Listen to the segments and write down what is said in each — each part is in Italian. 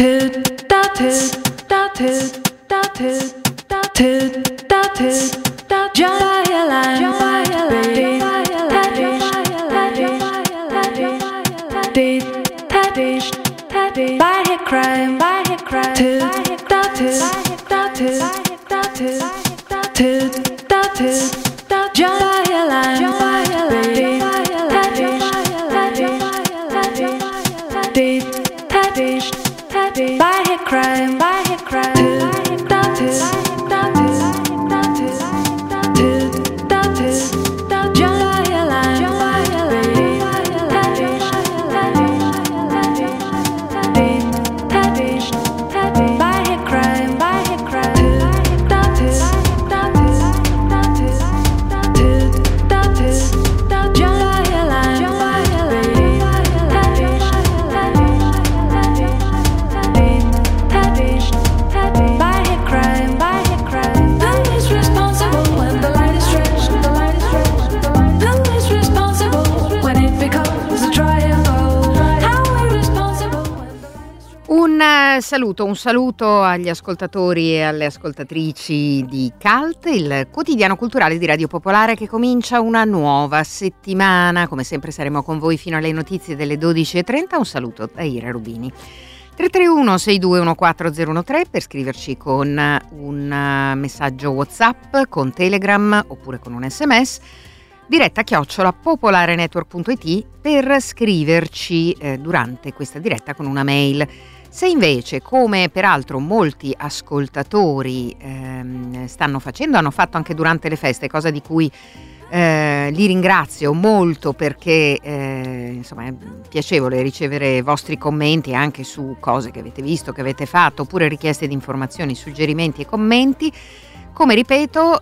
Un saluto agli ascoltatori e alle ascoltatrici di CULT, il quotidiano culturale di Radio Popolare che comincia una nuova settimana. Come sempre saremo con voi fino alle notizie delle 12:30. Un saluto da Ira Rubini. 331 6214013 per scriverci con un messaggio WhatsApp, con Telegram oppure con un SMS. Diretta @popolarenetwork.it per scriverci durante questa diretta con una mail. Se invece, come peraltro molti ascoltatori stanno facendo, hanno fatto anche durante le feste, cosa di cui li ringrazio molto perché insomma è piacevole ricevere i vostri commenti anche su cose che avete visto, che avete fatto, oppure richieste di informazioni, suggerimenti e commenti. Come ripeto,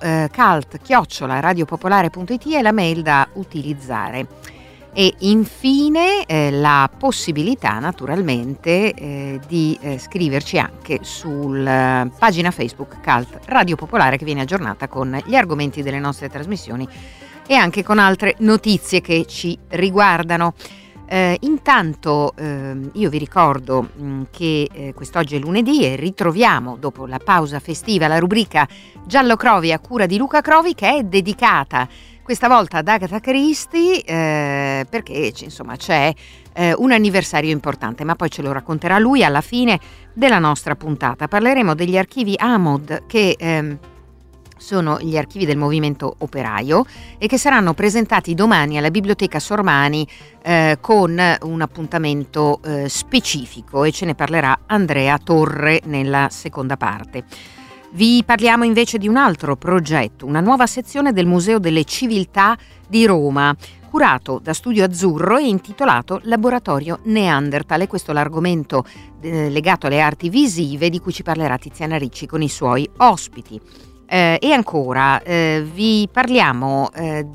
cult@radiopopolare.it è la mail da utilizzare. E infine la possibilità naturalmente di scriverci anche sulla pagina Facebook CULT Radio Popolare, che viene aggiornata con gli argomenti delle nostre trasmissioni e anche con altre notizie che ci riguardano. Intanto io vi ricordo che quest'oggi è lunedì e ritroviamo dopo la pausa festiva la rubrica Giallo Crovi a cura di Luca Crovi, che è dedicata questa volta ad Agatha Christie perché insomma c'è un anniversario importante, ma poi ce lo racconterà lui alla fine della nostra puntata. Parleremo degli archivi AMOD, che sono gli archivi del movimento operaio e che saranno presentati domani alla Biblioteca Sormani con un appuntamento specifico, e ce ne parlerà Andrea Torre nella seconda parte. Vi parliamo invece di un altro progetto, una nuova sezione del Museo delle Civiltà di Roma, curato da Studio Azzurro e intitolato Laboratorio Neanderthal. E questo è l'argomento legato alle arti visive di cui ci parlerà Tiziana Ricci con i suoi ospiti. E ancora vi parliamo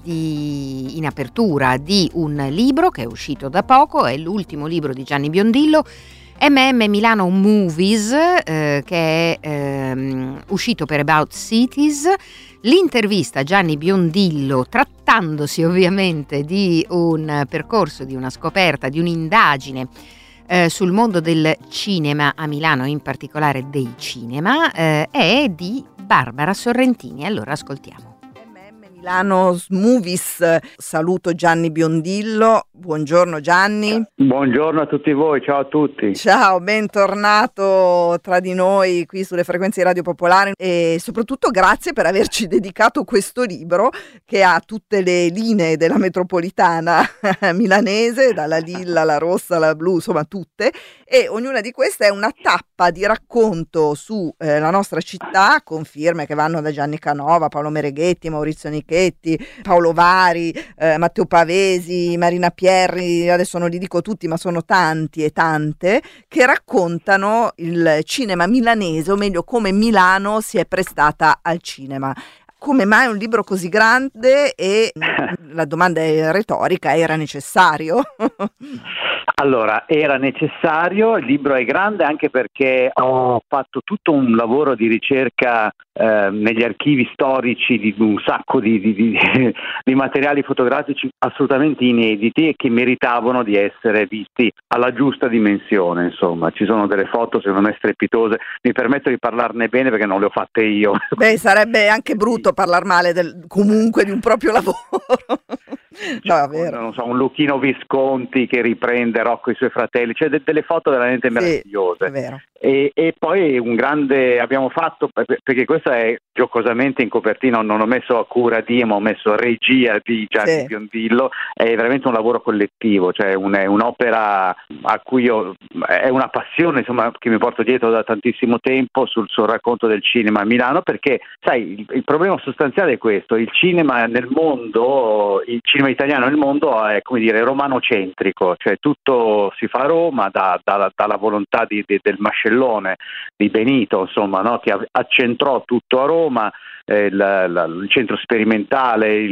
in apertura di un libro che è uscito da poco, è l'ultimo libro di Gianni Biondillo, Milano Movies, che è uscito per About Cities. L'intervista a Gianni Biondillo, trattandosi ovviamente di un percorso, di una scoperta, di un'indagine sul mondo del cinema a Milano, in particolare dei cinema, è di Barbara Sorrentini. Allora ascoltiamo. Milano Movies, saluto Gianni Biondillo. Buongiorno Gianni. Buongiorno a tutti voi, ciao a tutti. Ciao, bentornato tra di noi qui sulle frequenze di Radio Popolare e soprattutto grazie per averci dedicato questo libro che ha tutte le linee della metropolitana milanese, dalla lilla, la rossa, la blu, insomma tutte, e ognuna di queste è una tappa di racconto su la nostra città, con firme che vanno da Gianni Canova, Paolo Mereghetti, Maurizio Nichetti, Paolo Vari, Matteo Pavesi, Marina Pierri, adesso non li dico tutti ma sono tanti e tante, che raccontano il cinema milanese, o meglio come Milano si è prestata al cinema. Come mai un libro così grande? E la domanda è retorica, era necessario? Allora, era necessario, il libro è grande anche perché ho fatto tutto un lavoro di ricerca negli archivi storici di un sacco di materiali fotografici assolutamente inediti e che meritavano di essere visti alla giusta dimensione, insomma. Ci sono delle foto secondo me strepitose, mi permetto di parlarne bene perché non le ho fatte io. Beh, sarebbe anche brutto parlare male comunque di un proprio lavoro. No, è vero. Non so, un Luchino Visconti che riprende Rocco e i suoi fratelli, cioè delle foto veramente meravigliose. È vero. E poi un grande abbiamo fatto, perché questo è giocosamente in copertina, non ho messo a cura di, ma ho messo regia di Gianni Biondillo, è veramente un lavoro collettivo, cioè è un'opera a cui è una passione, insomma, che mi porto dietro da tantissimo tempo sul racconto del cinema a Milano, perché sai, il problema sostanziale è questo: il cinema nel mondo, il cinema italiano nel mondo è, come dire, romanocentrico, cioè tutto si fa a Roma dalla volontà del mascellone di Benito, insomma, no? Che accentrò tutto a Roma, il centro sperimentale,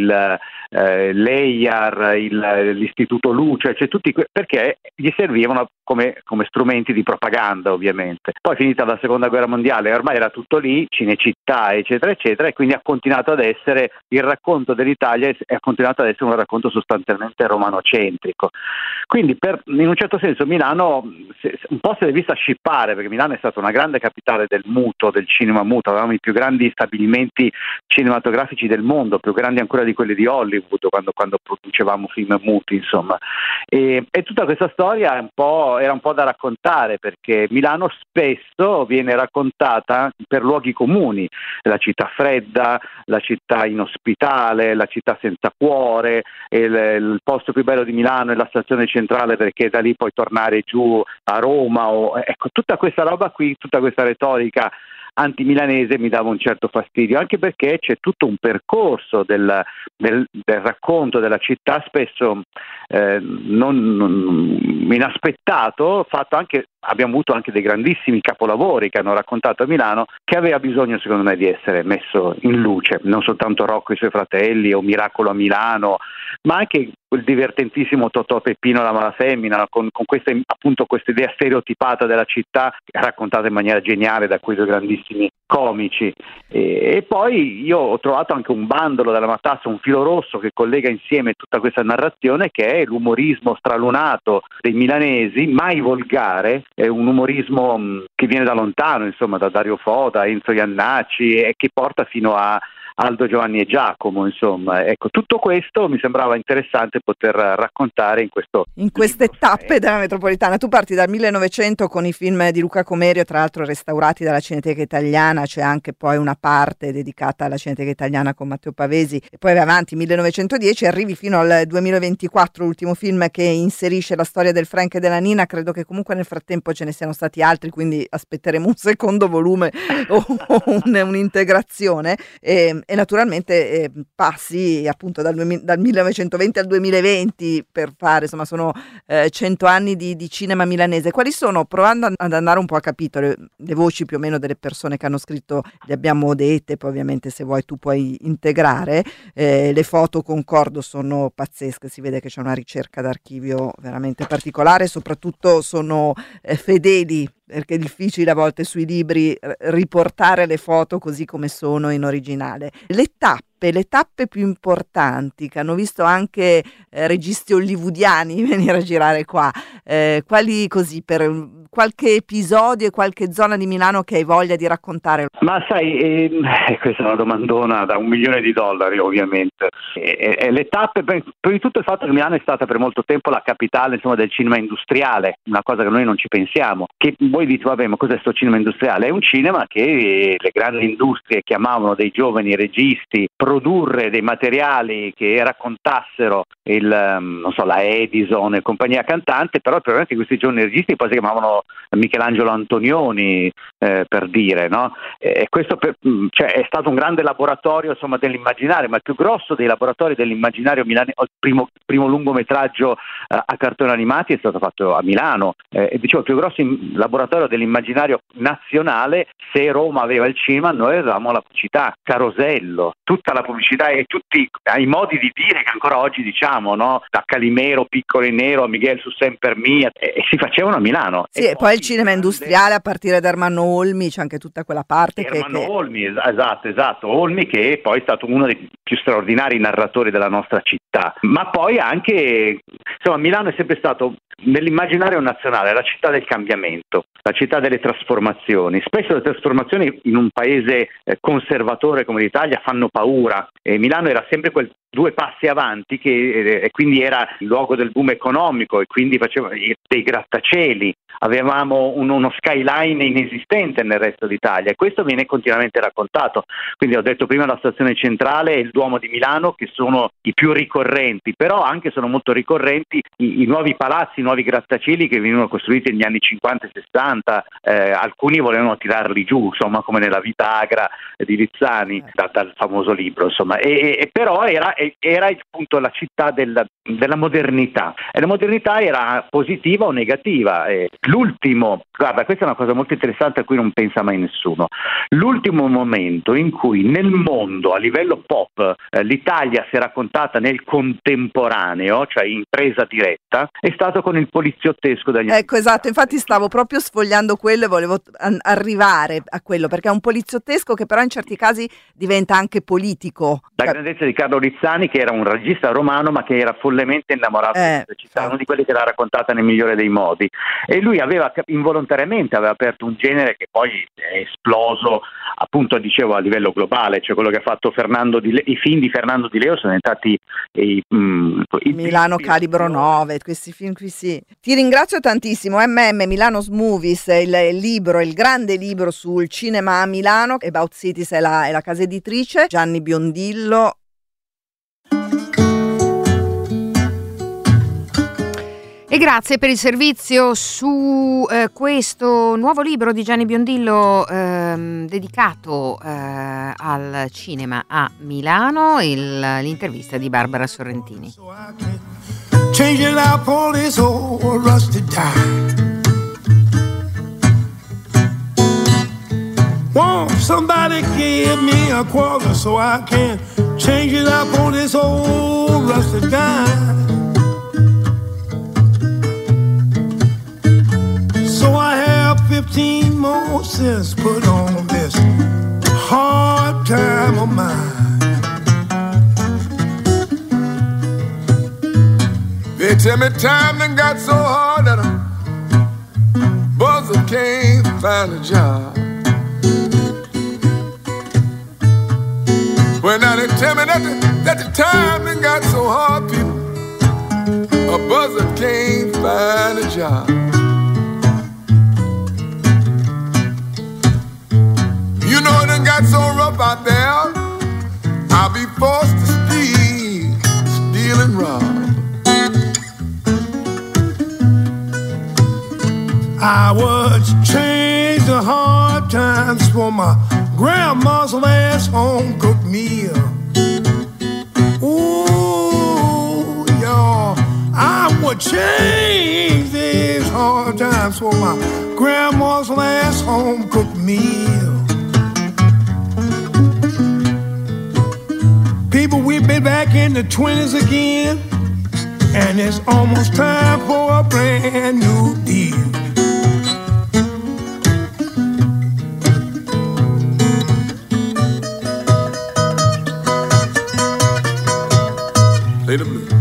l'EIAR, l'istituto Luce, cioè perché gli servivano come strumenti di propaganda, ovviamente. Poi, finita la seconda guerra mondiale, ormai era tutto lì, Cinecittà, eccetera eccetera, e quindi ha continuato ad essere il racconto dell'Italia, e ha continuato ad essere un racconto sostanzialmente romanocentrico. Quindi in un certo senso Milano un po' si è vista scippare, perché Milano è stata una grande capitale del muto, del cinema muto, avevamo i più grandi stabilimenti cinematografici del mondo, più grandi ancora di quelli di Hollywood quando producevamo film muti, insomma. E tutta questa storia era un po' da raccontare, perché Milano spesso viene raccontata per luoghi comuni, la città fredda, la città inospitale, la città senza cuore, il posto più bello di Milano è la stazione centrale perché da lì puoi tornare giù a Roma, ecco, tutta questa roba qui, tutta questa retorica antimilanese mi dava un certo fastidio, anche perché c'è tutto un percorso del racconto della città spesso non inaspettato, fatto anche. Abbiamo avuto anche dei grandissimi capolavori che hanno raccontato a Milano, che aveva bisogno, secondo me, di essere messo in luce, non soltanto Rocco e i suoi fratelli o Miracolo a Milano, ma anche quel divertentissimo Totò Peppino la Malafemmina, con questa idea stereotipata della città raccontata in maniera geniale da quei due grandissimi comici. E poi io ho trovato anche un bandolo della matassa, un filo rosso che collega insieme tutta questa narrazione, che è l'umorismo stralunato dei milanesi, mai volgare, è un umorismo che viene da lontano, insomma, da Dario Fo, da Enzo Iannacci, e che porta fino a Aldo, Giovanni e Giacomo, insomma. Ecco, tutto questo mi sembrava interessante poter raccontare in queste tappe della metropolitana. Tu parti dal 1900 con i film di Luca Comerio, tra l'altro restaurati dalla Cineteca Italiana, c'è anche poi una parte dedicata alla Cineteca Italiana con Matteo Pavesi, e poi vai avanti 1910, arrivi fino al 2024, l'ultimo film che inserisce la storia del Frank e della Nina. Credo che comunque nel frattempo ce ne siano stati altri, quindi aspetteremo un secondo volume o un'integrazione. E naturalmente passi appunto dal 1920 al 2020 per fare, insomma, sono 100 anni di cinema milanese. Quali sono, provando ad andare un po' a capitolo, le voci più o meno delle persone che hanno scritto, le abbiamo dette, poi ovviamente se vuoi tu puoi integrare, le foto, concordo, sono pazzesche, si vede che c'è una ricerca d'archivio veramente particolare, soprattutto sono fedeli, perché è difficile a volte sui libri riportare le foto così come sono in originale. Le tappe più importanti che hanno visto anche registi hollywoodiani venire a girare qua, quali, così, per qualche episodio e qualche zona di Milano che hai voglia di raccontare? Ma sai, questa è una domandona da $1 milione, ovviamente. Le tappe, prima di tutto il fatto che Milano è stata per molto tempo la capitale, insomma, del cinema industriale, una cosa che noi non ci pensiamo, che voi dite, vabbè, ma cos'è sto cinema industriale? È un cinema che le grandi industrie chiamavano dei giovani registi produrre dei materiali che raccontassero la Edison e compagnia cantante, però il problema è che questi giovani registi poi si chiamavano Michelangelo Antonioni, per dire, no? Questo cioè, è stato un grande laboratorio, insomma, dell'immaginario, ma il più grosso dei laboratori dell'immaginario milanese, il primo lungometraggio a cartoni animati è stato fatto a Milano, e dicevo, il più grosso laboratorio dell'immaginario nazionale, se Roma aveva il cinema, noi avevamo la pubblicità, Carosello, tutta la pubblicità e tutti i modi di dire che ancora oggi diciamo, no? Da Calimero, Piccolo e Nero, a Miguel su Semper Mia, e si facevano a Milano. Sì, e poi il cinema industriale a partire da Ermanno Olmi, c'è anche tutta quella parte Olmi, esatto, Olmi, che è poi stato uno dei più straordinari narratori della nostra città, ma poi anche, insomma, Milano è sempre stato nell'immaginario nazionale la città del cambiamento, la città delle trasformazioni. Spesso le trasformazioni in un paese conservatore come l'Italia fanno paura, e Milano era sempre quel 2 passi avanti e quindi era il luogo del boom economico, e quindi faceva dei grattacieli, avevamo uno skyline inesistente nel resto d'Italia, e questo viene continuamente raccontato. Quindi ho detto prima la stazione centrale e il Duomo di Milano, che sono i più ricorrenti, però anche sono molto ricorrenti i nuovi palazzi, i nuovi grattacieli che venivano costruiti negli anni 50 e 60, alcuni volevano tirarli giù, insomma, come nella Vita Agra di Lizzani, dal famoso libro, insomma, e però era appunto la città della modernità, e la modernità era positiva o negativa. L'ultimo, guarda, questa è una cosa molto interessante a cui non pensa mai nessuno, l'ultimo momento in cui nel mondo a livello pop l'Italia si è raccontata nel contemporaneo, cioè in presa diretta, è stato con il poliziottesco dagli anni. Ecco, esatto, infatti stavo proprio sfogliando quello e volevo arrivare a quello, perché è un poliziottesco che però in certi casi diventa anche politico. La grandezza di Carlo Rizzani, che era un regista romano ma che era follemente innamorato di questa città, uno di quelli che l'ha raccontata nel migliore dei modi, e lui involontariamente aveva aperto un genere che poi è esploso, appunto, dicevo, a livello globale, cioè quello che ha fatto i film di Fernando Di Leo sono diventati Milano Calibro 9, questi film qui, sì. Ti ringrazio tantissimo. Milano Movies, il grande libro sul cinema a Milano, About Cities è la casa editrice, Gianni Biondillo. E grazie per il servizio su questo nuovo libro di Gianni Biondillo dedicato al cinema a Milano, l'intervista di Barbara Sorrentini. Changing out for this old rusted time. Won't somebody give me a quarter so I can change it out for this old rusted time? So I have 15 more cents put on this hard time of mine. They tell me time done got so hard that a buzzer can't find a job. Well, now they tell me that the time done got so hard, people, a buzzer can't find a job. You know it done got so rough out there, I'll be forced to steal and rob. I would change the hard times for my grandma's last home-cooked meal. Ooh, y'all, I would change these hard times for my grandma's last home-cooked meal. People, we've been back in the 20s again, and it's almost time for a brand new deal. Play the blues.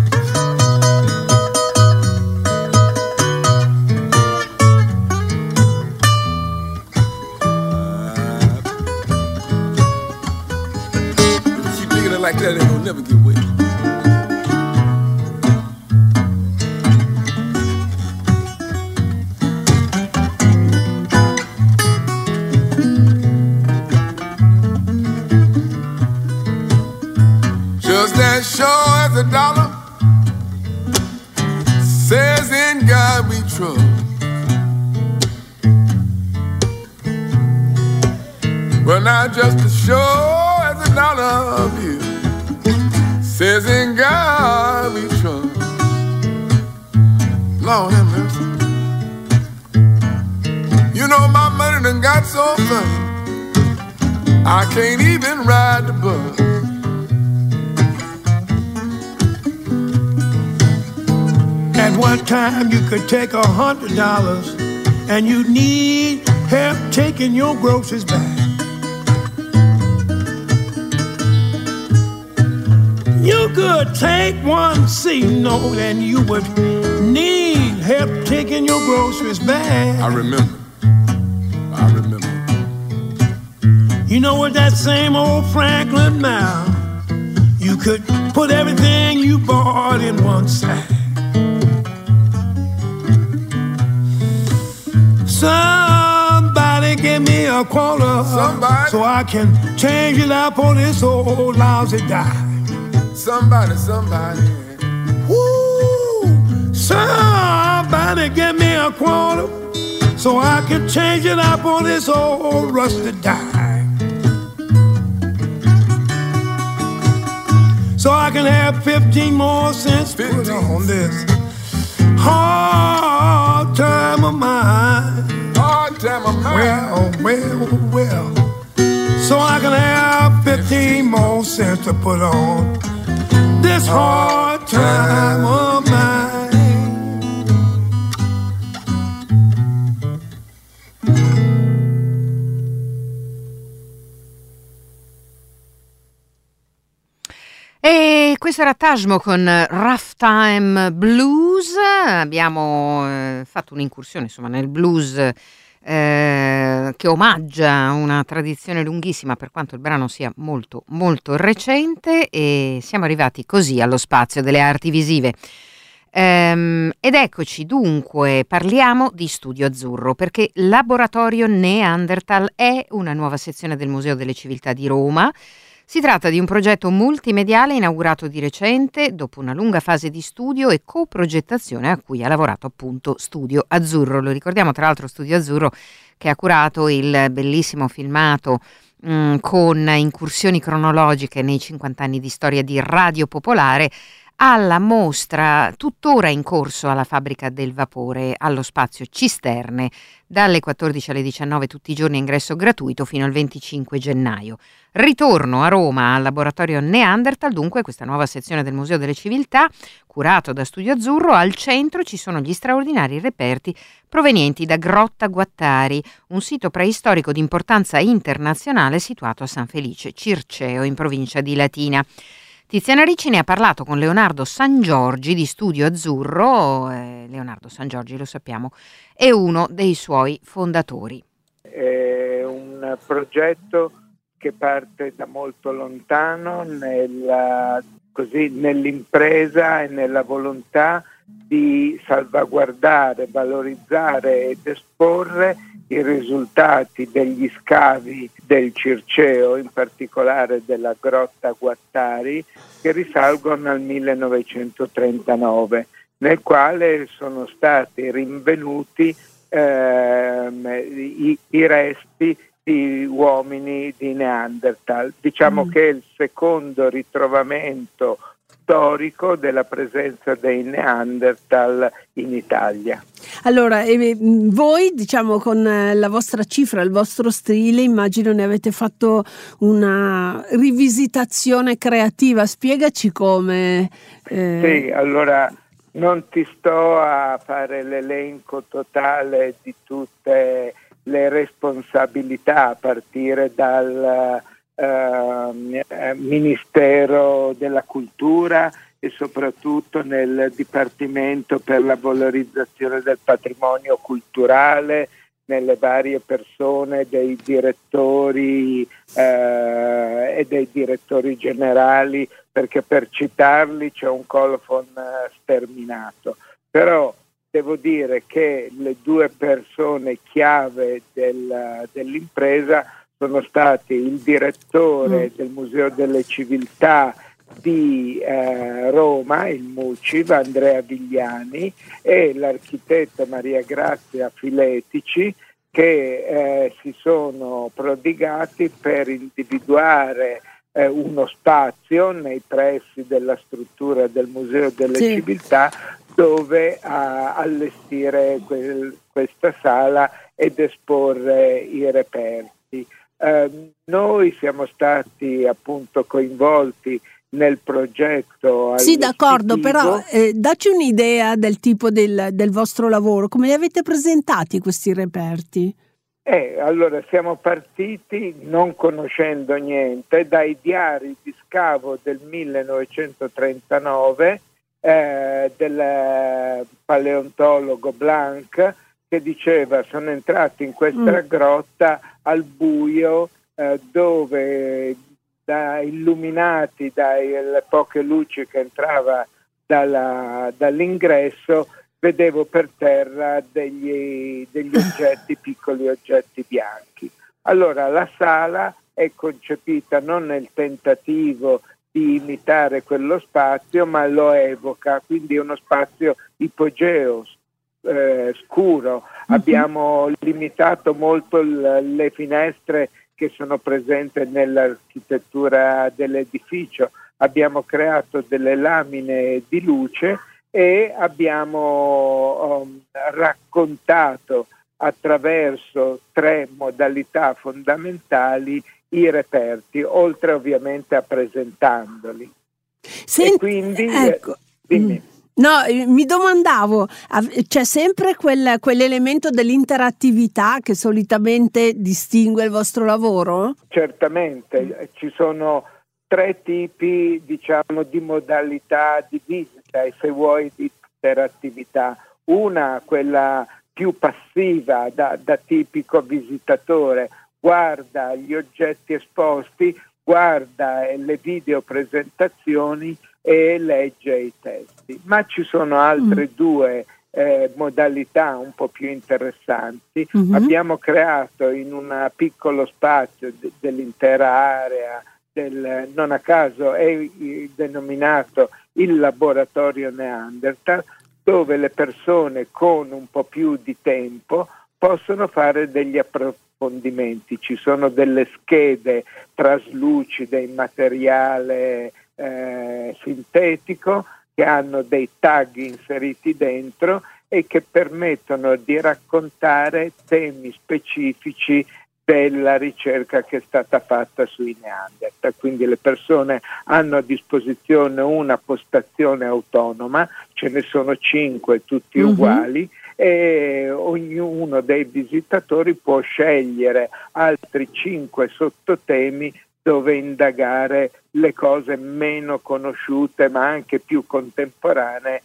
Keep digging it like that, it will never get wet. Just as sure as a dollar says in God we trust. Well, now just as sure as a dollar bill says in God we trust. Lord have mercy. You know my money done got so funny, I can't even ride the bus. At one time you could take $100 and you need help taking your groceries back. You could take one C-note and you would need help taking your groceries back. I remember. You know, with that same old Franklin now, you could put everything you bought in one sack. Somebody give me a quarter, Somebody. so I can change it up on this old lousy dime. Somebody. Woo! Somebody give me a quarter, so I can change it up on this old rusted dime. So I can have 15 more cents to put on this hard time of mine. Hard time of mine. Well. So I can have 15 more cents to put on this hard time of mine. E questo era Tajmo con Rough Time Blues. Abbiamo fatto un'incursione insomma nel blues che omaggia una tradizione lunghissima, per quanto il brano sia molto molto recente, e siamo arrivati così allo spazio delle arti visive. Ed eccoci dunque, parliamo di Studio Azzurro, perché Laboratorio Neanderthal è una nuova sezione del Museo delle Civiltà di Roma. Si tratta di un progetto multimediale inaugurato di recente, dopo una lunga fase di studio e coprogettazione a cui ha lavorato appunto Studio Azzurro. Lo ricordiamo, tra l'altro, Studio Azzurro che ha curato il bellissimo filmato con incursioni cronologiche nei 50 anni di storia di Radio Popolare, alla mostra tuttora in corso alla Fabbrica del Vapore allo Spazio Cisterne, dalle 14 alle 19 tutti i giorni, ingresso gratuito fino al 25 gennaio. Ritorno a Roma al Laboratorio Neanderthal, dunque questa nuova sezione del Museo delle Civiltà, curato da Studio Azzurro. Al centro ci sono gli straordinari reperti provenienti da Grotta Guattari, un sito preistorico di importanza internazionale situato a San Felice Circeo, in provincia di Latina. Tiziana Ricci ne ha parlato con Leonardo Sangiorgi di Studio Azzurro. Leonardo Sangiorgi, lo sappiamo, è uno dei suoi fondatori. È un progetto che parte da molto lontano nell'impresa e nella volontà di salvaguardare, valorizzare ed esporre i risultati degli scavi del Circeo, in particolare della Grotta Guattari, che risalgono al 1939, nel quale sono stati rinvenuti i resti di uomini di Neanderthal. Diciamo che è il secondo ritrovamento storico della presenza dei Neanderthal in Italia. Allora, voi, diciamo, con la vostra cifra, il vostro stile, immagino ne avete fatto una rivisitazione creativa. Spiegaci come. Sì, allora non ti sto a fare l'elenco totale di tutte le responsabilità, a partire dal Ministero della Cultura e soprattutto nel Dipartimento per la valorizzazione del patrimonio culturale, nelle varie persone dei direttori e dei direttori generali, perché per citarli c'è un colofon sterminato. Però devo dire che le due persone chiave dell'impresa sono stati il direttore del Museo delle Civiltà di Roma, il MUCIV, Andrea Vigliani, e l'architetto Maria Grazia Filetici, che si sono prodigati per individuare uno spazio nei pressi della struttura del Museo delle Civiltà dove allestire questa sala ed esporre i reperti. Noi siamo stati appunto coinvolti nel progetto. Sì, d'accordo, però dacci un'idea del tipo del vostro lavoro, come li avete presentati questi reperti? Allora siamo partiti non conoscendo niente dai diari di scavo del 1939 del paleontologo Blanc, che diceva: sono entrati in questa grotta al buio, dove illuminati dalle poche luci che entrava dall'ingresso, vedevo per terra degli oggetti, piccoli oggetti bianchi. Allora la sala è concepita non nel tentativo di imitare quello spazio, ma lo evoca, quindi è uno spazio ipogeo, scuro. Abbiamo limitato molto le finestre che sono presenti nell'architettura dell'edificio, abbiamo creato delle lamine di luce e abbiamo raccontato attraverso 3 modalità fondamentali i reperti, oltre ovviamente a presentandoli. E quindi ecco. dimmi. No, mi domandavo, c'è sempre quell'elemento dell'interattività che solitamente distingue il vostro lavoro? Certamente, ci sono 3 tipi, diciamo, di modalità di visita e, se vuoi, di interattività. Una, quella più passiva, da tipico visitatore, guarda gli oggetti esposti, guarda le videopresentazioni e legge i testi. Ma ci sono altre 2 modalità un po' più interessanti. Abbiamo creato in un piccolo spazio dell'intera area, non a caso è denominato il laboratorio Neanderthal, dove le persone con un po' più di tempo possono fare degli approfondimenti. Ci sono delle schede traslucide in materiale sintetico che hanno dei tag inseriti dentro e che permettono di raccontare temi specifici della ricerca che è stata fatta sui Neanderthal. Quindi le persone hanno a disposizione una postazione autonoma, ce ne sono 5 tutti uguali, e ognuno dei visitatori può scegliere altri 5 sottotemi dove indagare le cose meno conosciute ma anche più contemporanee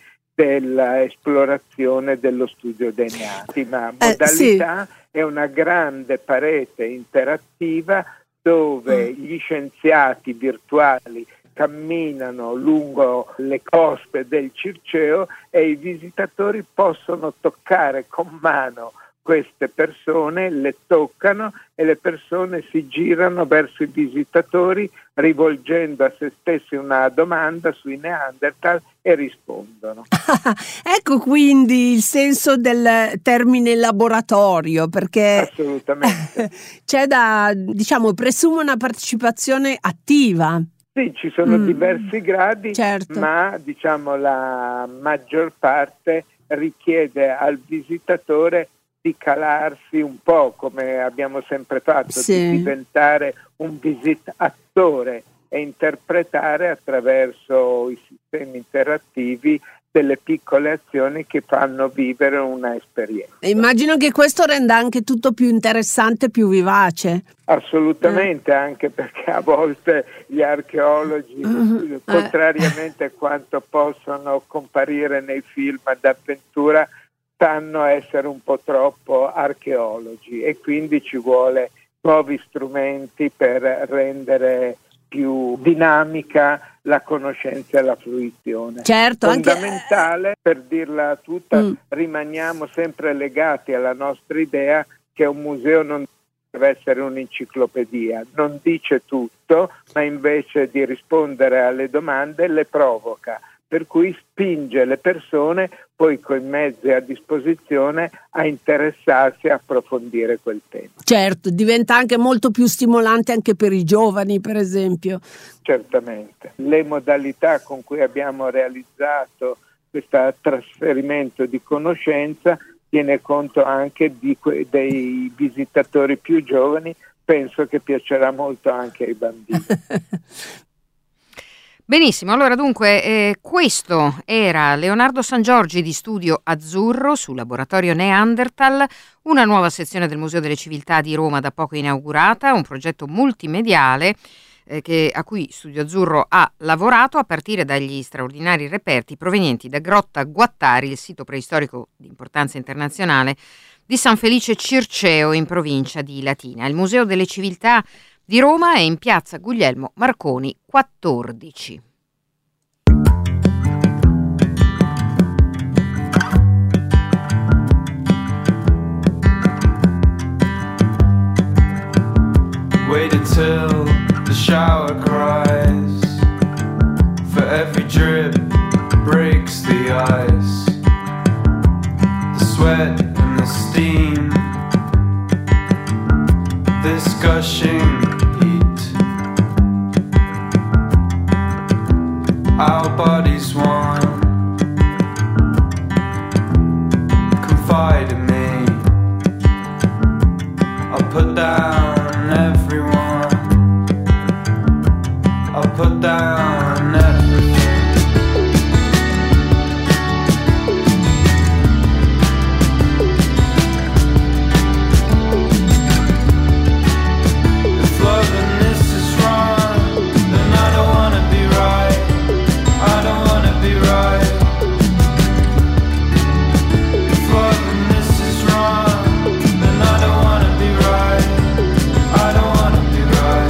dell'esplorazione dello studio dei neanti. Ma modalità è una grande parete interattiva dove gli scienziati virtuali camminano lungo le coste del Circeo e i visitatori possono toccare con mano queste persone, le toccano e le persone si girano verso i visitatori rivolgendo a se stessi una domanda sui Neanderthal e rispondono. Ecco quindi il senso del termine laboratorio, perché assolutamente c'è presumo una partecipazione attiva. Sì, ci sono diversi gradi, certo. Ma la maggior parte richiede al visitatore di calarsi un po', come abbiamo sempre fatto, di diventare un visitatore e interpretare attraverso i sistemi interattivi delle piccole azioni che fanno vivere una esperienza. Immagino che questo renda anche tutto più interessante, più vivace. Assolutamente, anche perché a volte gli archeologi, contrariamente a quanto possono comparire nei film d'avventura, sanno essere un po' troppo archeologi e quindi ci vuole nuovi strumenti per rendere più dinamica la conoscenza e la fruizione. Certo, fondamentale, per dirla tutta, rimaniamo sempre legati alla nostra idea che un museo non deve essere un'enciclopedia, non dice tutto, ma invece di rispondere alle domande le provoca, per cui spinge le persone poi con i mezzi a disposizione a interessarsi e approfondire quel tema. Certo, diventa anche molto più stimolante anche per i giovani, per esempio. Certamente. Le modalità con cui abbiamo realizzato questo trasferimento di conoscenza tiene conto anche dei visitatori più giovani, penso che piacerà molto anche ai bambini. Benissimo, allora dunque questo era Leonardo Sangiorgi di Studio Azzurro su Laboratorio Neanderthal, una nuova sezione del Museo delle Civiltà di Roma da poco inaugurata, un progetto multimediale a cui Studio Azzurro ha lavorato a partire dagli straordinari reperti provenienti da Grotta Guattari, il sito preistorico di importanza internazionale di San Felice Circeo in provincia di Latina. Il Museo delle Civiltà di Roma è in piazza Guglielmo Marconi 14. Wait until the shower cries, for every drip breaks the ice, the sweat and the steam, this gushing heat, our bodies one, confide in me, I'll put down everyone, I'll put down everything. If loving this is wrong, then I don't wanna be right, I don't wanna be right. If loving this is wrong, then I don't wanna be right, I don't wanna be right.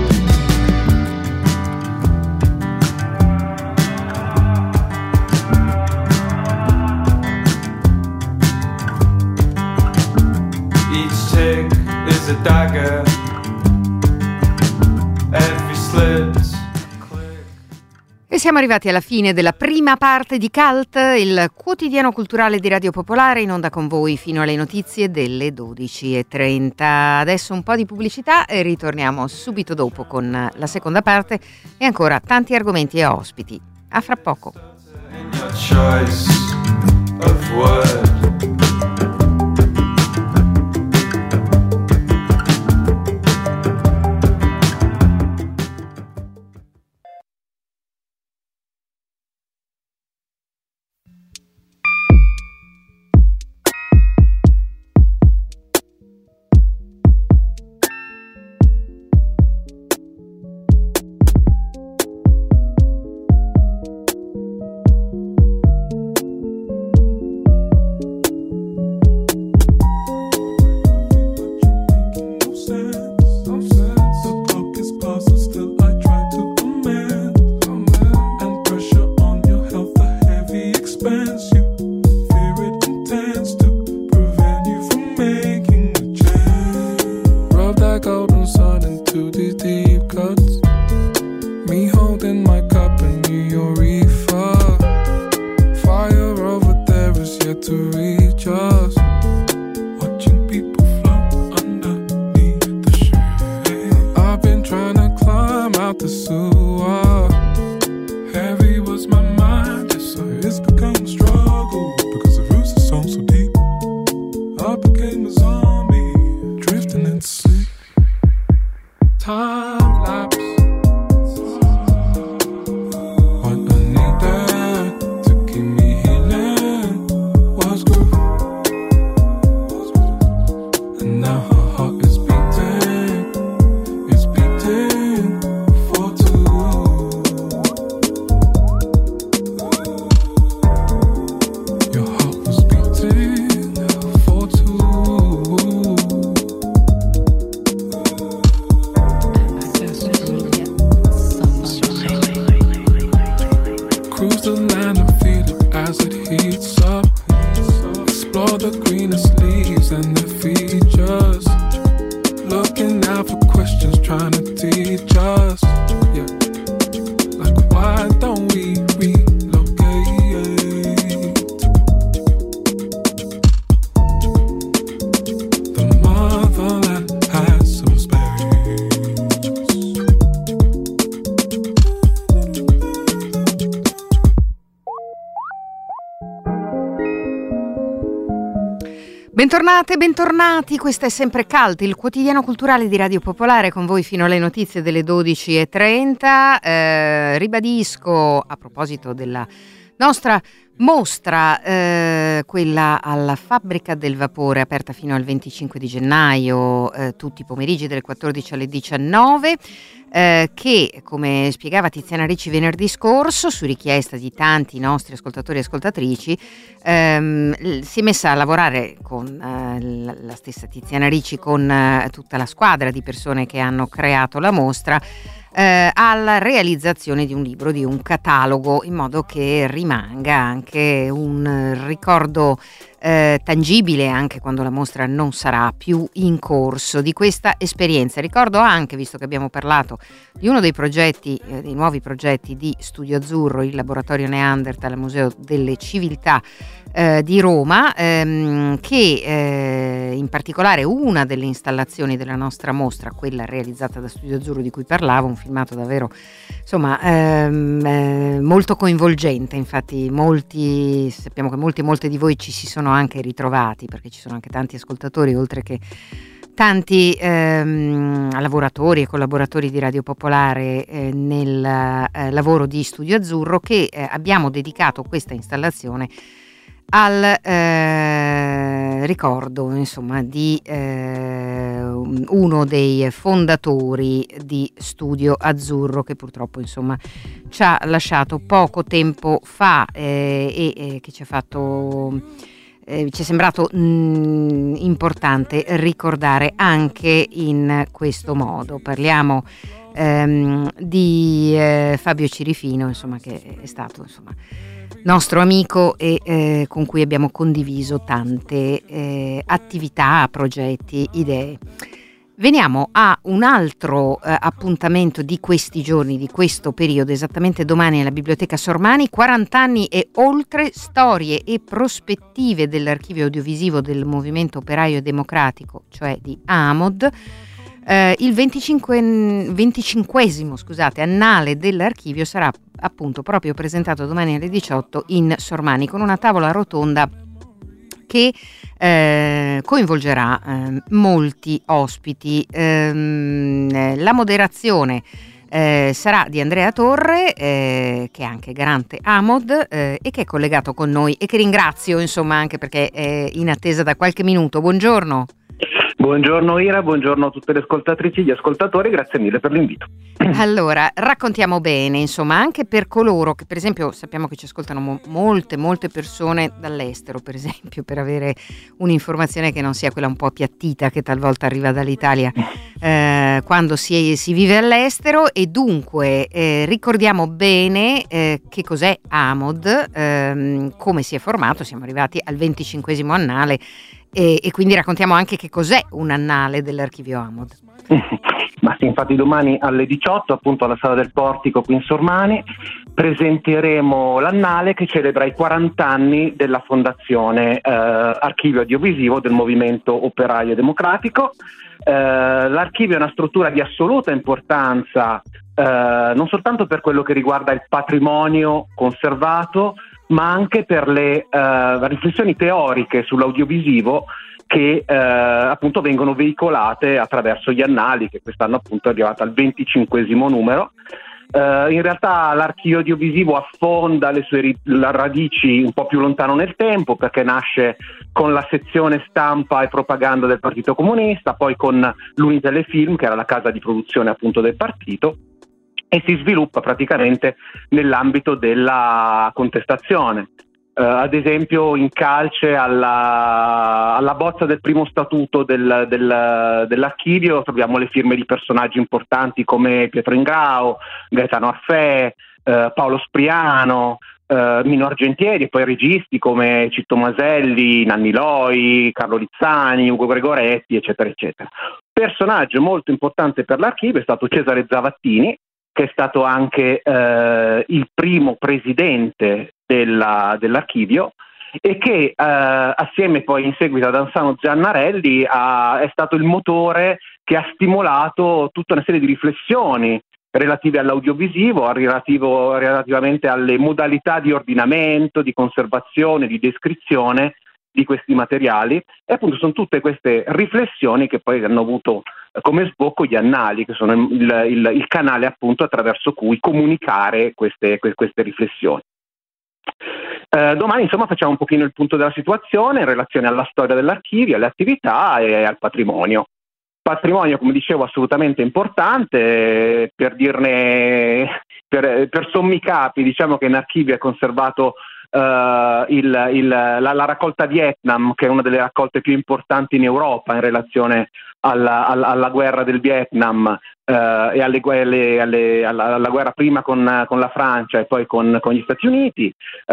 Each tick is a dagger, every slit's click. E siamo arrivati alla fine della prima parte di Cult, il quotidiano culturale di Radio Popolare, in onda con voi fino alle notizie delle 12:30. Adesso un po' di pubblicità e ritorniamo subito dopo con la seconda parte e ancora tanti argomenti e ospiti. A fra poco. In your choice of word. Bentornate, bentornati, questa è sempre Cult, il quotidiano culturale di Radio Popolare, con voi fino alle notizie delle 12:30. Ribadisco, a proposito della nostra mostra, quella alla Fabbrica del Vapore, aperta fino al 25 di gennaio, tutti i pomeriggi dalle 14 alle 19, che, come spiegava Tiziana Ricci venerdì scorso, su richiesta di tanti nostri ascoltatori e ascoltatrici, si è messa a lavorare con la stessa Tiziana Ricci, con tutta la squadra di persone che hanno creato la mostra, alla realizzazione di un libro, di un catalogo, in modo che rimanga anche un ricordo tangibile, anche quando la mostra non sarà più in corso, di questa esperienza. Ricordo anche, visto che abbiamo parlato di uno dei progetti, dei nuovi progetti di Studio Azzurro, il laboratorio Neanderthal al Museo delle Civiltà di Roma, che in particolare una delle installazioni della nostra mostra, quella realizzata da Studio Azzurro di cui parlavo, un filmato davvero, insomma, molto coinvolgente. Infatti sappiamo che molte di voi ci si sono anche ritrovati, perché ci sono anche tanti ascoltatori, oltre che tanti lavoratori e collaboratori di Radio Popolare nel lavoro di Studio Azzurro, che abbiamo dedicato questa installazione al ricordo, insomma, di uno dei fondatori di Studio Azzurro, che purtroppo, insomma, ci ha lasciato poco tempo fa, e che ci è sembrato importante ricordare anche in questo modo. Parliamo di Fabio Cirifino, insomma, che è stato, insomma, nostro amico e con cui abbiamo condiviso tante attività, progetti, idee. Veniamo a un altro appuntamento di questi giorni, di questo periodo, esattamente domani alla Biblioteca Sormani, 40 anni e oltre, storie e prospettive dell'archivio audiovisivo del Movimento Operaio Democratico, cioè di AMOD. Il 25esimo annale dell'archivio sarà appunto proprio presentato domani alle 18 in Sormani, con una tavola rotonda che coinvolgerà molti ospiti. La moderazione sarà di Andrea Torre, che è anche garante AMOD, e che è collegato con noi, e che ringrazio, insomma, anche perché è in attesa da qualche minuto. Buongiorno. Buongiorno Ira, buongiorno a tutte le ascoltatrici e gli ascoltatori, grazie mille per l'invito. Allora, raccontiamo bene, insomma, anche per coloro che, per esempio, sappiamo che ci ascoltano molte persone dall'estero, per esempio, per avere un'informazione che non sia quella un po' appiattita che talvolta arriva dall'Italia quando si vive all'estero, e dunque ricordiamo bene che cos'è AMOD, come si è formato. Siamo arrivati al 25esimo annale, e quindi raccontiamo anche che cos'è un annale dell'archivio AMOD. Ma sì, infatti domani alle 18, appunto alla Sala del Portico qui in Sormani, presenteremo l'annale che celebra i 40 anni della fondazione Archivio Audiovisivo del Movimento Operaio Democratico. L'archivio è una struttura di assoluta importanza, non soltanto per quello che riguarda il patrimonio conservato, ma anche per le riflessioni teoriche sull'audiovisivo che appunto vengono veicolate attraverso gli annali, che quest'anno appunto è arrivata al 25esimo numero. In realtà l'archivio audiovisivo affonda le sue radici un po' più lontano nel tempo, perché nasce con la sezione stampa e propaganda del Partito Comunista, poi con l'Unitelefilm, che era la casa di produzione appunto del partito, e si sviluppa praticamente nell'ambito della contestazione. Ad esempio, in calce alla bozza del primo statuto dell'archivio troviamo le firme di personaggi importanti come Pietro Ingrao, Gaetano Arfè, Paolo Spriano, Mino Argentieri, e poi registi come Citto Maselli, Nanni Loi, Carlo Lizzani, Ugo Gregoretti, eccetera eccetera. Personaggio molto importante per l'archivio è stato Cesare Zavattini, che è stato anche il primo presidente dell'archivio, e che assieme poi in seguito ad Ansano Giannarelli è stato il motore che ha stimolato tutta una serie di riflessioni relative all'audiovisivo, relativamente alle modalità di ordinamento, di conservazione, di descrizione di questi materiali, e appunto sono tutte queste riflessioni che poi hanno avuto come sbocco gli annali, che sono il canale appunto attraverso cui comunicare queste riflessioni. Domani insomma facciamo un pochino il punto della situazione in relazione alla storia dell'archivio, alle attività e al patrimonio. Patrimonio, come dicevo, assolutamente importante. Per sommi capi, diciamo che in archivio è conservato la raccolta Vietnam, che è una delle raccolte più importanti in Europa in relazione alla guerra del Vietnam e alla guerra prima con la Francia e poi con gli Stati Uniti.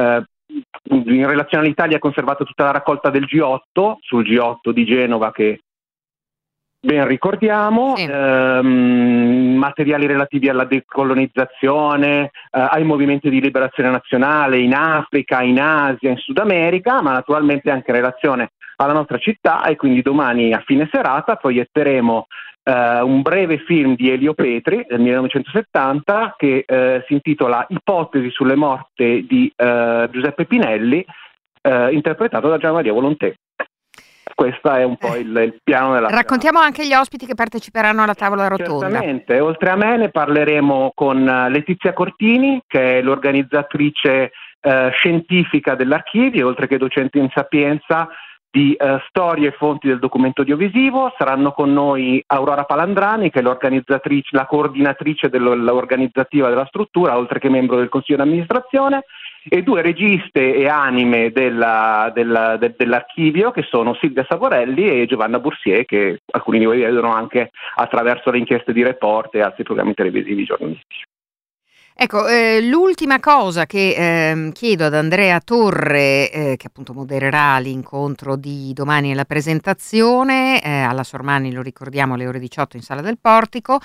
In relazione all'Italia è conservata tutta la raccolta del G8, sul G8 di Genova, che ben ricordiamo, sì. Materiali relativi alla decolonizzazione, ai movimenti di liberazione nazionale in Africa, in Asia, in Sud America, ma naturalmente anche in relazione alla nostra città. E quindi domani a fine serata proietteremo un breve film di Elio Petri del 1970 che si intitola Ipotesi sulle morte di Giuseppe Pinelli, interpretato da Gian Maria Volonté. Questo è un po' il piano della Raccontiamo anche gli ospiti che parteciperanno alla tavola rotonda. Certamente, oltre a me ne parleremo con Letizia Cortini, che è l'organizzatrice scientifica dell'archivio, oltre che docente in Sapienza di storie e fonti del documento audiovisivo. Saranno con noi Aurora Palandrani, che è la coordinatrice dell'organizzativa della struttura, oltre che membro del consiglio d'amministrazione, e due registe e anime dell'archivio, che sono Silvia Savorelli e Giovanna Bursier, che alcuni di voi vedono anche attraverso le inchieste di Report e altri programmi televisivi giornalistici. Ecco, l'ultima cosa che chiedo ad Andrea Torre, che appunto modererà l'incontro di domani nella presentazione, alla Sormani, lo ricordiamo, alle ore 18 in Sala del Portico,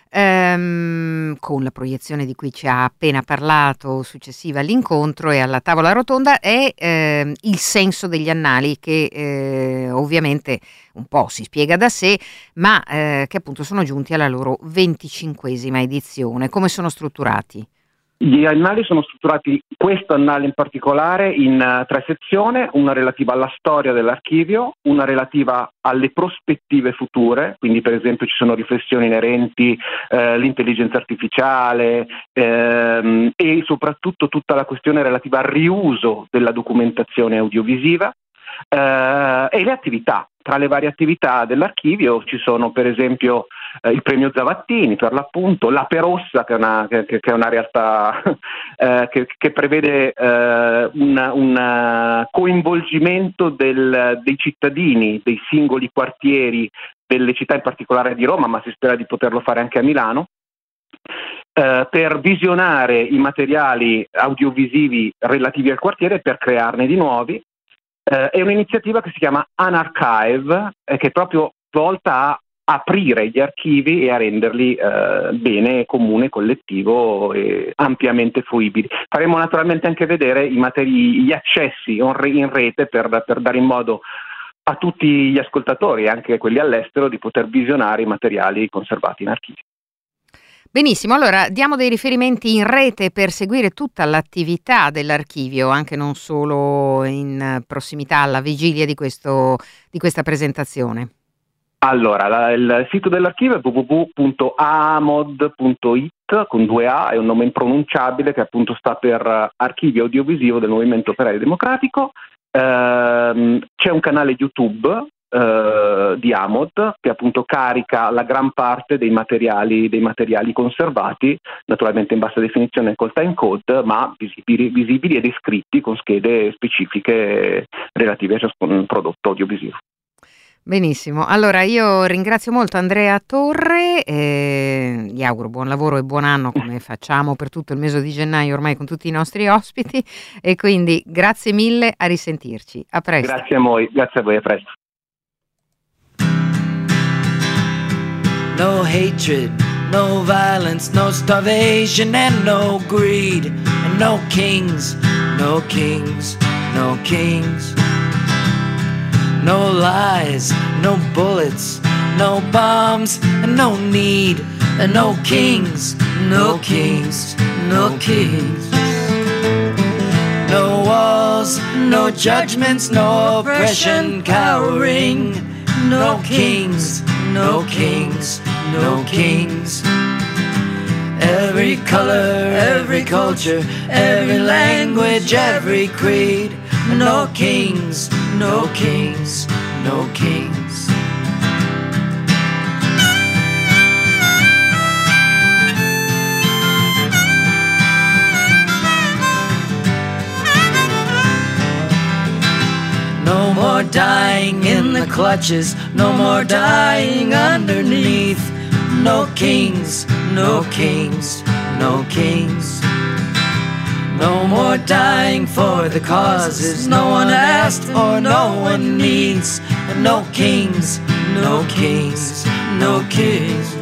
con la proiezione di cui ci ha appena parlato, successiva all'incontro e alla tavola rotonda, è il senso degli annali, che ovviamente un po' si spiega da sé, ma che appunto sono giunti alla loro 25esima edizione. Come sono strutturati? Gli annali sono strutturati, questo annale in particolare, in 3 sezioni: una relativa alla storia dell'archivio, una relativa alle prospettive future, quindi per esempio ci sono riflessioni inerenti all'intelligenza artificiale e soprattutto tutta la questione relativa al riuso della documentazione audiovisiva, e le attività. Tra le varie attività dell'archivio ci sono per esempio il premio Zavattini, per l'appunto, l'Ape Rossa, che è una realtà che prevede un coinvolgimento dei cittadini, dei singoli quartieri delle città, in particolare di Roma, ma si spera di poterlo fare anche a Milano, per visionare i materiali audiovisivi relativi al quartiere e per crearne di nuovi. È un'iniziativa che si chiama Unarchive, che è proprio volta a aprire gli archivi e a renderli bene comune, collettivo e ampiamente fruibili. Faremo naturalmente anche vedere gli accessi in rete per dare in modo a tutti gli ascoltatori, anche quelli all'estero, di poter visionare i materiali conservati in archivio. Benissimo, allora diamo dei riferimenti in rete per seguire tutta l'attività dell'archivio, anche non solo in prossimità alla vigilia di questa presentazione. Allora, il sito dell'archivio è www.aamod.it, con 2 A, è un nome impronunciabile che appunto sta per Archivio Audiovisivo del Movimento Operaio Democratico. C'è un canale YouTube di Amod, che appunto carica la gran parte dei materiali conservati, naturalmente in bassa definizione col time code, ma visibili e descritti con schede specifiche relative a ciascun prodotto audiovisivo. Benissimo, allora io ringrazio molto Andrea Torre, gli auguro buon lavoro e buon anno, come facciamo per tutto il mese di gennaio ormai con tutti i nostri ospiti, e quindi grazie mille, a risentirci, a presto. Grazie a voi, a presto. No hatred, no violence, no starvation and no greed, and no kings, no kings, no kings. No lies, no bullets, no bombs, and no need, and no kings, no kings, no kings. No walls walls, no judgments, no oppression cowering. No kings, no kings, no kings. Every color, every culture, every language, every creed. No kings, no kings, no kings. No more dying in the clutches, no more dying underneath. No kings, no kings, no kings. No more dying for the causes no one asked or no one needs. No kings, no kings, no kings.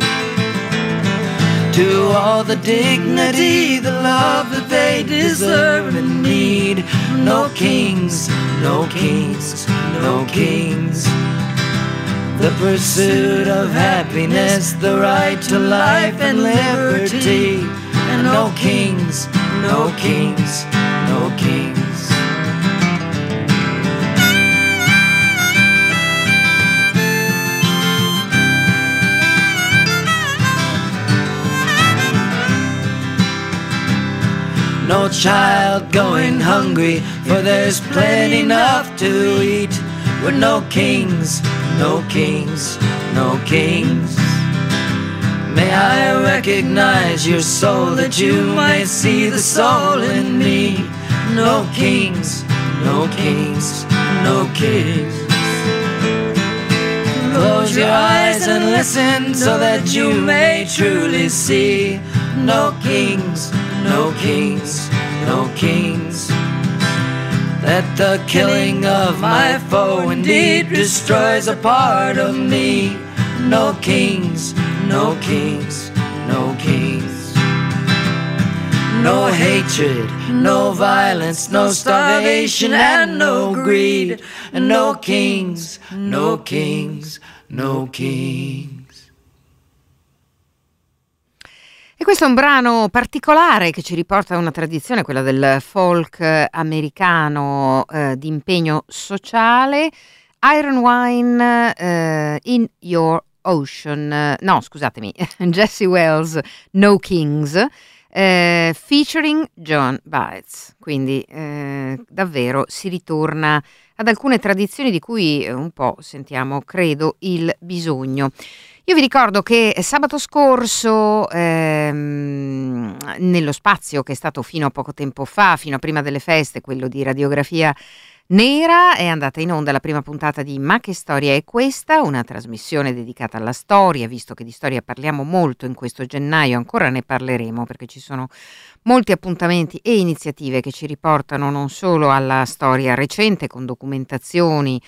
To all the dignity, the love that they deserve and need. No kings, no kings, no kings. The pursuit of happiness, the right to life and liberty. And no kings, no kings, no kings. No child going hungry, for there's plenty enough to eat. We're no kings, no kings, no kings. May I recognize your soul, that you might see the soul in me. No kings, no kings, no kings. Close your eyes and listen so that you may truly see. No kings, no kings, no kings. That the killing of my foe indeed destroys a part of me. No kings, no kings, no kings. No hatred, no violence, no starvation and no greed. And no kings, no kings, no kings. E questo è un brano particolare che ci riporta a una tradizione, quella del folk americano di impegno sociale. Iron Wine, In Your Ocean, no scusatemi, Jesse Wells, No Kings, featuring John Baez. Quindi davvero si ritorna ad alcune tradizioni di cui un po' sentiamo, credo, il bisogno. Io vi ricordo che sabato scorso, nello spazio che è stato fino a poco tempo fa, fino a prima delle feste, quello di Radiografia Nera, è andata in onda la prima puntata di Ma che storia è questa? Una trasmissione dedicata alla storia, visto che di storia parliamo molto in questo gennaio, ancora ne parleremo perché ci sono molti appuntamenti e iniziative che ci riportano non solo alla storia recente con documentazioni,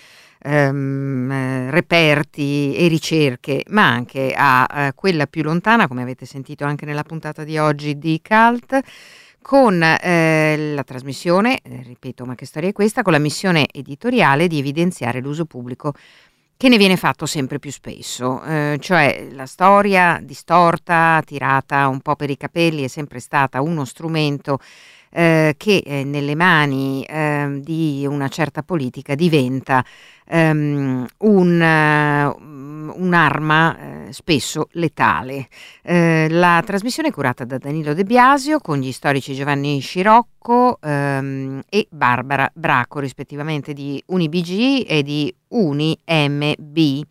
reperti e ricerche, ma anche a quella più lontana, come avete sentito anche nella puntata di oggi di Cult, con la trasmissione, ripeto, Ma che storia è questa, con la missione editoriale di evidenziare l'uso pubblico che ne viene fatto sempre più spesso, cioè la storia distorta, tirata un po' per i capelli, è sempre stata uno strumento che nelle mani di una certa politica diventa un'arma spesso letale. La trasmissione è curata da Danilo De Biasio con gli storici Giovanni Scirocco e Barbara Bracco, rispettivamente di UniBG e di UniMB.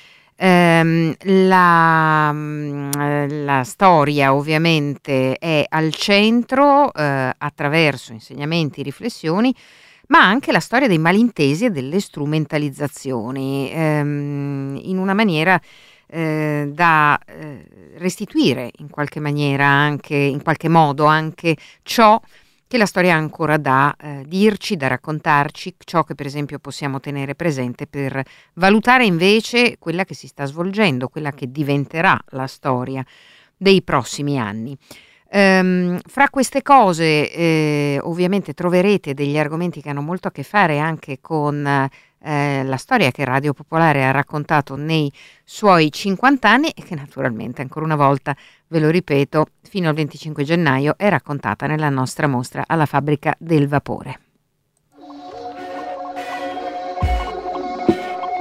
La storia ovviamente è al centro attraverso insegnamenti, riflessioni, ma anche la storia dei malintesi e delle strumentalizzazioni in una maniera da restituire in qualche maniera anche, in qualche modo anche ciò che la storia ha ancora da dirci, da raccontarci, ciò che per esempio possiamo tenere presente per valutare invece quella che si sta svolgendo, quella che diventerà la storia dei prossimi anni. Fra queste cose ovviamente troverete degli argomenti che hanno molto a che fare anche con la storia che Radio Popolare ha raccontato nei suoi 50 anni e che naturalmente, ancora una volta, ve lo ripeto, fino al 25 gennaio è raccontata nella nostra mostra alla Fabbrica del Vapore.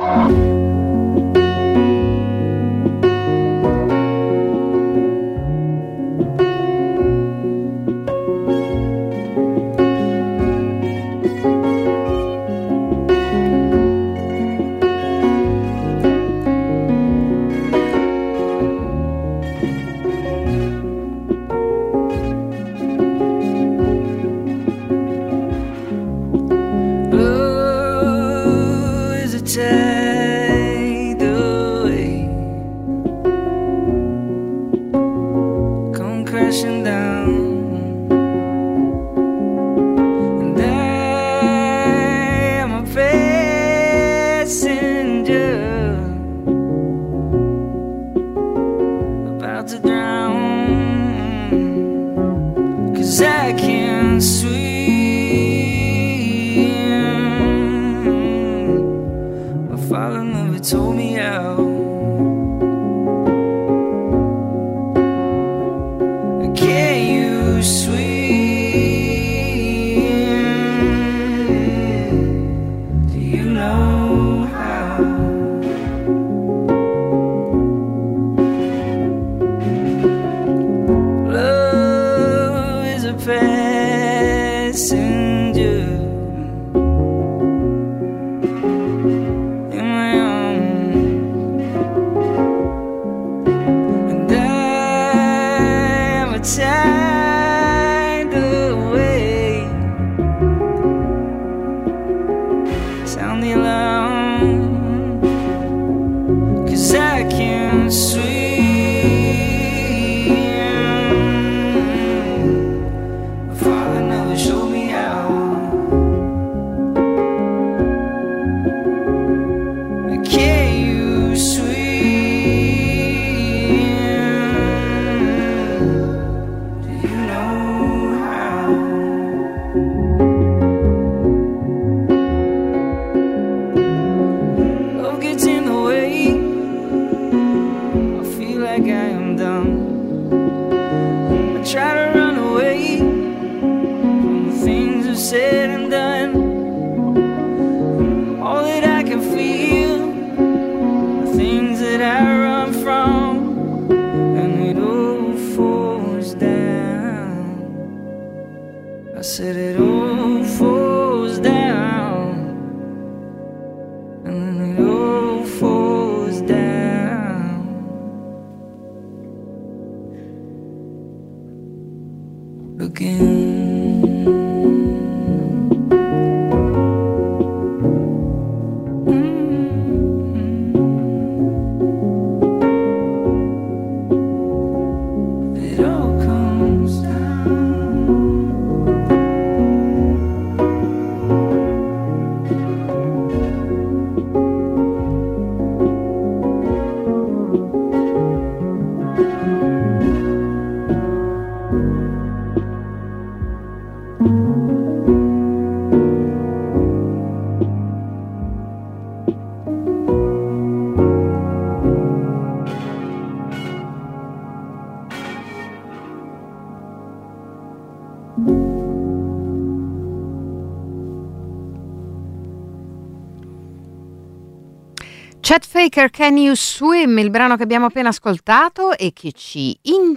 Chet Faker, Can You Swim, il brano che abbiamo appena ascoltato e che ci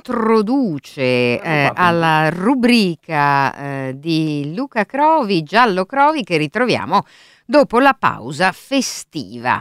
introduce alla rubrica di Luca Crovi, Giallo Crovi, che ritroviamo dopo la pausa festiva.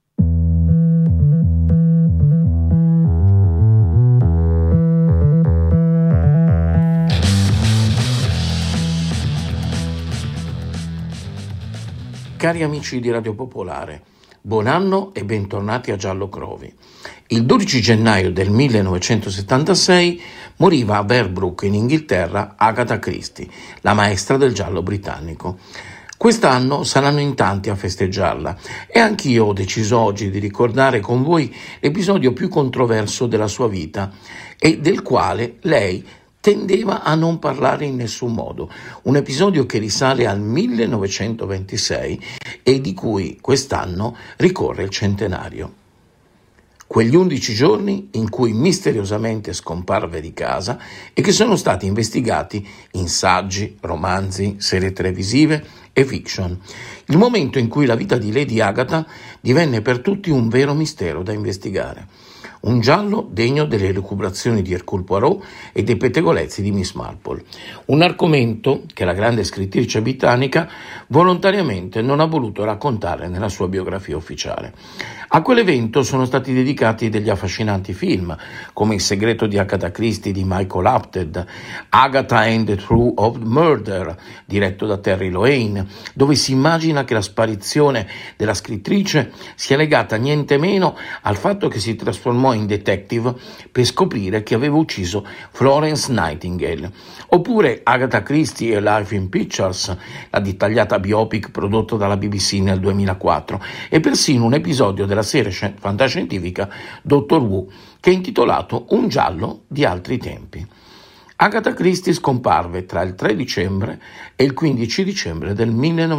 Cari amici di Radio Popolare, buon anno e bentornati a Giallo Crovi. Il 12 gennaio del 1976 moriva a Berbrook in Inghilterra Agatha Christie, la maestra del giallo britannico. Quest'anno saranno in tanti a festeggiarla e anch'io ho deciso oggi di ricordare con voi l'episodio più controverso della sua vita e del quale lei tendeva a non parlare in nessun modo, un episodio che risale al 1926 e di cui quest'anno ricorre il centenario. Quegli 11 giorni in cui misteriosamente scomparve di casa e che sono stati investigati in saggi, romanzi, serie televisive e fiction. Il momento in cui la vita di Lady Agatha divenne per tutti un vero mistero da investigare. Un giallo degno delle elucubrazioni di Hercule Poirot e dei pettegolezzi di Miss Marple. Un argomento che la grande scrittrice britannica volontariamente non ha voluto raccontare nella sua biografia ufficiale. A quell'evento sono stati dedicati degli affascinanti film, come Il segreto di Agatha Christie di Michael Apted, Agatha and the Truth of Murder, diretto da Terry Loane, dove si immagina che la sparizione della scrittrice sia legata niente meno al fatto che si trasformò in detective per scoprire chi aveva ucciso Florence Nightingale. Oppure Agatha Christie e Life in Pictures, la dettagliata biopic prodotta dalla BBC nel 2004, e persino un episodio della serie fantascientifica Doctor Who, che è intitolato Un giallo di altri tempi. Agatha Christie scomparve tra il 3 dicembre e il 15 dicembre del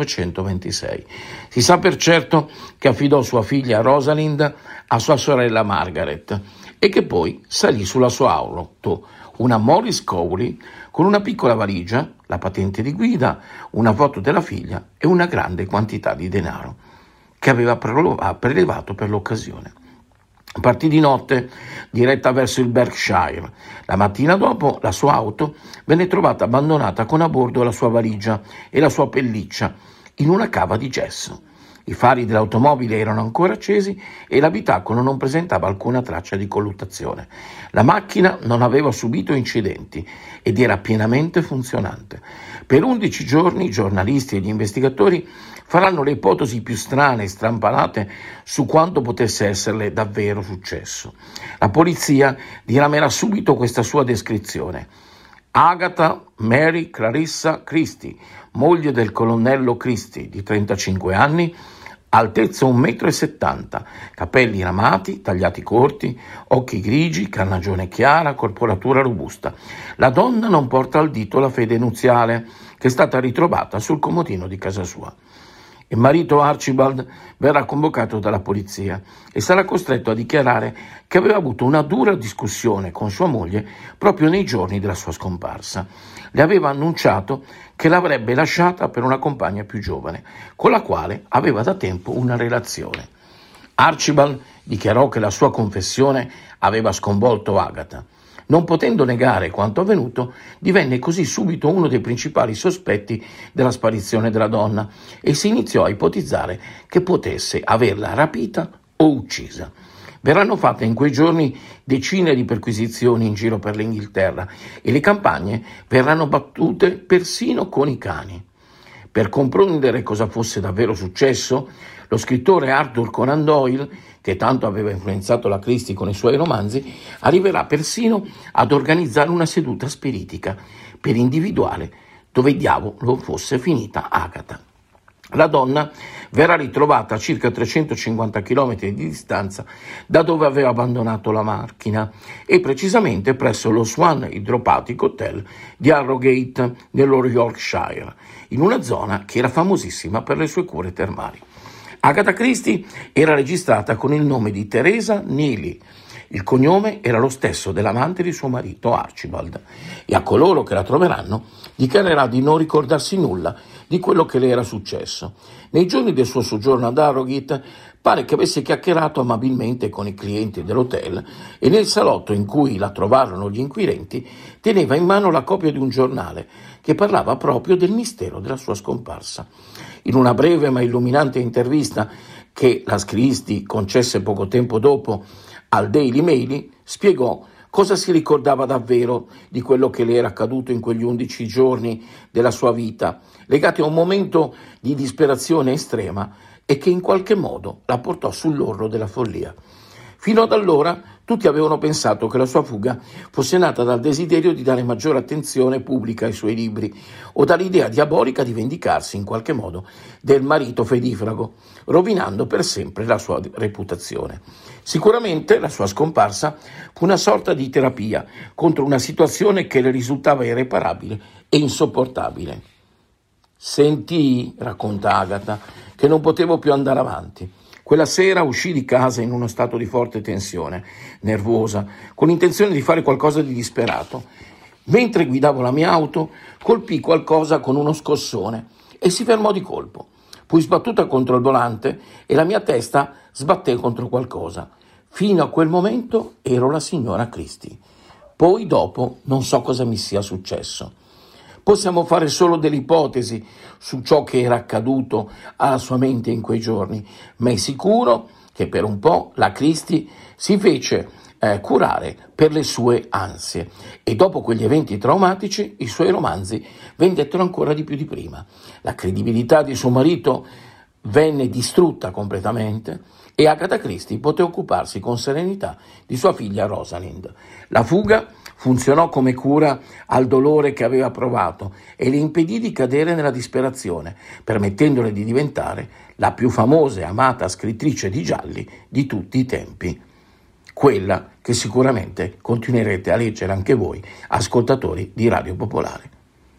1926. Si sa per certo che affidò sua figlia Rosalind a sua sorella Margaret e che poi salì sulla sua auto, una Morris Cowley, con una piccola valigia, la patente di guida, una foto della figlia e una grande quantità di denaro che aveva prelevato per l'occasione. Partì di notte, diretta verso il Berkshire. La mattina dopo la sua auto venne trovata abbandonata con a bordo la sua valigia e la sua pelliccia in una cava di gesso. I fari dell'automobile erano ancora accesi e l'abitacolo non presentava alcuna traccia di colluttazione. La macchina non aveva subito incidenti ed era pienamente funzionante. Per 11 giorni i giornalisti e gli investigatori faranno le ipotesi più strane e strampalate su quanto potesse esserle davvero successo. La polizia diramerà subito questa sua descrizione. Agatha Mary Clarissa Christie, moglie del colonnello Christie, di 35 anni, altezza 1,70 m, capelli ramati, tagliati corti, occhi grigi, carnagione chiara, corporatura robusta. La donna non porta al dito la fede nuziale, che è stata ritrovata sul comodino di casa sua. Il marito Archibald verrà convocato dalla polizia e sarà costretto a dichiarare che aveva avuto una dura discussione con sua moglie proprio nei giorni della sua scomparsa. Le aveva annunciato che l'avrebbe lasciata per una compagna più giovane, con la quale aveva da tempo una relazione. Archibald dichiarò che la sua confessione aveva sconvolto Agatha. Non potendo negare quanto avvenuto, divenne così subito uno dei principali sospetti della sparizione della donna e si iniziò a ipotizzare che potesse averla rapita o uccisa. Verranno fatte in quei giorni decine di perquisizioni in giro per l'Inghilterra e le campagne verranno battute persino con i cani. Per comprendere cosa fosse davvero successo, lo scrittore Arthur Conan Doyle, che tanto aveva influenzato la Christie con i suoi romanzi, arriverà persino ad organizzare una seduta spiritica per individuare dove diavolo fosse finita Agatha. La donna verrà ritrovata a circa 350 km di distanza da dove aveva abbandonato la macchina e precisamente presso lo Swan Hydropathic Hotel di Harrogate, nello Yorkshire, in una zona che era famosissima per le sue cure termali. Agatha Christie era registrata con il nome di Teresa Neely. Il cognome era lo stesso dell'amante di suo marito Archibald e a coloro che la troveranno dichiarerà di non ricordarsi nulla di quello che le era successo. Nei giorni del suo soggiorno ad Harrogate pare che avesse chiacchierato amabilmente con i clienti dell'hotel e nel salotto in cui la trovarono gli inquirenti teneva in mano la copia di un giornale che parlava proprio del mistero della sua scomparsa. In una breve ma illuminante intervista che la Christie concesse poco tempo dopo al Daily Mail, spiegò cosa si ricordava davvero di quello che le era accaduto in quegli 11 giorni della sua vita, legati a un momento di disperazione estrema e che in qualche modo la portò sull'orlo della follia. Fino ad allora tutti avevano pensato che la sua fuga fosse nata dal desiderio di dare maggiore attenzione pubblica ai suoi libri o dall'idea diabolica di vendicarsi in qualche modo del marito fedifrago, rovinando per sempre la sua reputazione. Sicuramente la sua scomparsa fu una sorta di terapia contro una situazione che le risultava irreparabile e insopportabile. Sentii, racconta Agatha, che non potevo più andare avanti. Quella sera uscii di casa in uno stato di forte tensione, nervosa, con l'intenzione di fare qualcosa di disperato. Mentre guidavo la mia auto, colpii qualcosa con uno scossone e si fermò di colpo. Fui sbattuta contro il volante e la mia testa sbatté contro qualcosa. Fino a quel momento ero la signora Christie. Poi dopo non so cosa mi sia successo. Possiamo fare solo delle ipotesi su ciò che era accaduto alla sua mente in quei giorni, ma è sicuro che per un po' la Christie si fece curare per le sue ansie e dopo quegli eventi traumatici i suoi romanzi vendettero ancora di più di prima. La credibilità di suo marito venne distrutta completamente e Agatha Christie poté occuparsi con serenità di sua figlia Rosalind. La fuga funzionò come cura al dolore che aveva provato e le impedì di cadere nella disperazione, permettendole di diventare la più famosa e amata scrittrice di gialli di tutti i tempi. Quella che sicuramente continuerete a leggere anche voi, ascoltatori di Radio Popolare.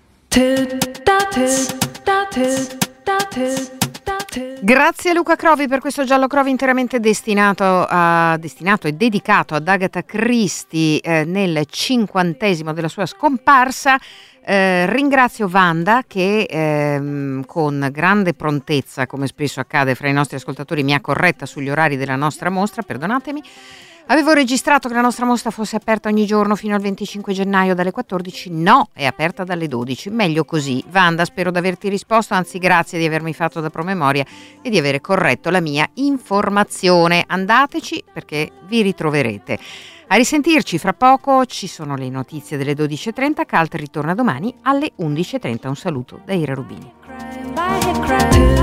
Grazie a Luca Crovi per questo Giallo Crovi interamente destinato e dedicato ad Agatha Christie nel 50° della sua scomparsa. Ringrazio Wanda che con grande prontezza, come spesso accade fra i nostri ascoltatori, mi ha corretta sugli orari della nostra mostra, perdonatemi. Avevo registrato che la nostra mostra fosse aperta ogni giorno fino al 25 gennaio dalle 14. No, è aperta dalle 12. Meglio così. Wanda, spero di averti risposto, anzi grazie di avermi fatto da promemoria e di avere corretto la mia informazione. Andateci perché vi ritroverete. A risentirci, fra poco ci sono le notizie delle 12.30, Cult ritorna domani alle 11.30. Un saluto da Ira Rubini.